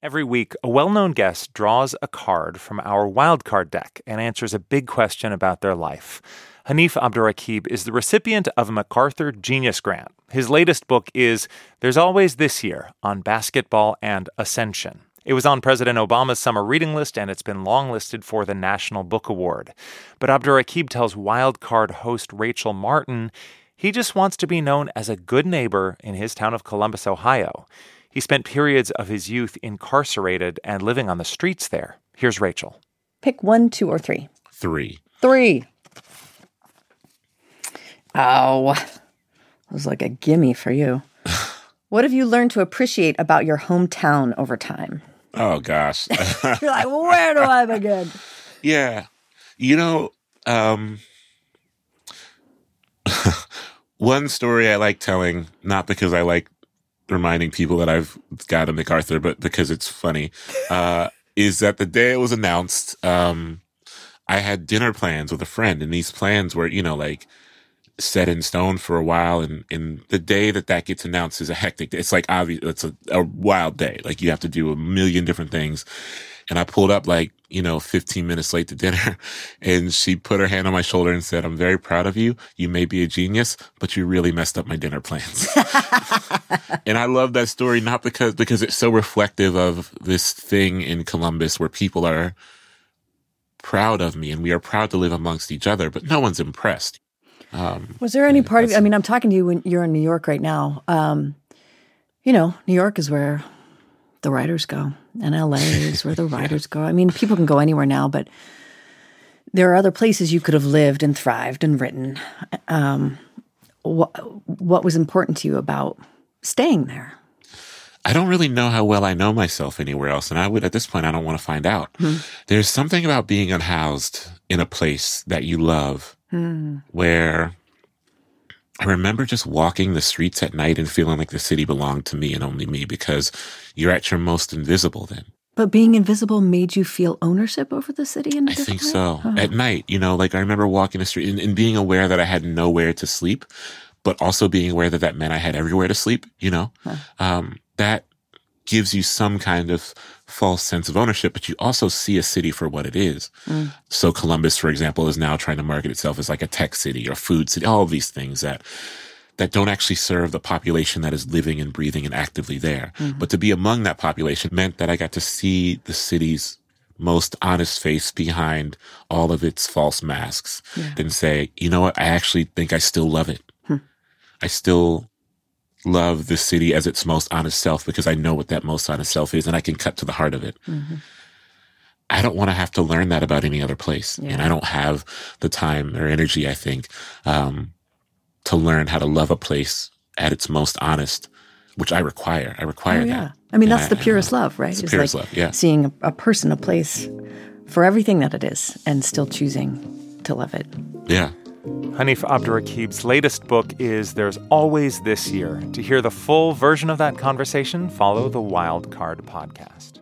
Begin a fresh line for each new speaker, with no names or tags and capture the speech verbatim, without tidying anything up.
Every week, a well-known guest draws a card from our wildcard deck and answers a big question about their life. Hanif Abdurraqib is the recipient of a MacArthur Genius Grant. His latest book is There's Always This Year on Basketball and Ascension. It was on President Obama's summer reading list, and it's been longlisted for the National Book Award. But Abdurraqib tells wildcard host Rachel Martin he just wants to be known as a good neighbor in his town of Columbus, Ohio. He spent periods of his youth incarcerated and living on the streets there. Here's Rachel.
Pick one, two, or three.
Three.
Three. Oh, that was like a gimme for you. What have you learned to appreciate about your hometown over time?
Oh, gosh.
You're like, where do I begin?
Yeah. You know, um, one story I like telling, not because I like reminding people that I've got a MacArthur, but because it's funny, uh, is that the day it was announced, um, I had dinner plans with a friend, and these plans were, you know, like set in stone for a while. And, and the day that that gets announced is a hectic day. It's like, obvious, it's a, a wild day. Like you have to do a million different things. And I pulled up like, you know, fifteen minutes late to dinner, and she put her hand on my shoulder and said, "I'm very proud of you. You may be a genius, but you really messed up my dinner plans." And I love that story, not because, because it's so reflective of this thing in Columbus where people are proud of me and we are proud to live amongst each other, but no one's impressed. Um,
Was there any part of, I mean, I'm talking to you when you're in New York right now. Um, you know, New York is where the writers go, and L A is where the writers yeah. go. I mean, people can go anywhere now, but there are other places you could have lived and thrived and written. Um, what, what was important to you about staying there?
I don't really know how well I know myself anywhere else, and I would, at this point, I don't want to find out. Hmm. There's something about being unhoused in a place that you love, hmm. where I remember just walking the streets at night and feeling like the city belonged to me and only me, because you're at your most invisible then.
But being invisible made you feel ownership over the city? In a
I think
way?
so.
Oh.
At night, you know, like I remember walking the street and, and being aware that I had nowhere to sleep, but also being aware that that meant I had everywhere to sleep, you know? Huh. Um, that gives you some kind of false sense of ownership, but you also see a city for what it is. Mm. So Columbus, for example, is now trying to market itself as like a tech city or food city, all of these things that that don't actually serve the population that is living and breathing and actively there. Mm-hmm. But to be among that population meant that I got to see the city's most honest face behind all of its false masks, yeah. and say, you know what, I actually think I still love it. Hmm. I still love the city as its most honest self, because I know what that most honest self is and I can cut to the heart of it. Mm-hmm. I don't want to have to learn that about any other place. Yeah. And I don't have the time or energy, I think, um, to learn how to love a place at its most honest, which I require. I require
oh, yeah.
that.
I mean,
and
that's
I,
the purest love, right?
It's the
it's
purest
like
love, yeah.
Seeing a, a person, a place for everything that it is and still choosing to love it.
Yeah.
Hanif Abdurraqib's latest book is There's Always This Year. To hear the full version of that conversation, follow the Wildcard podcast.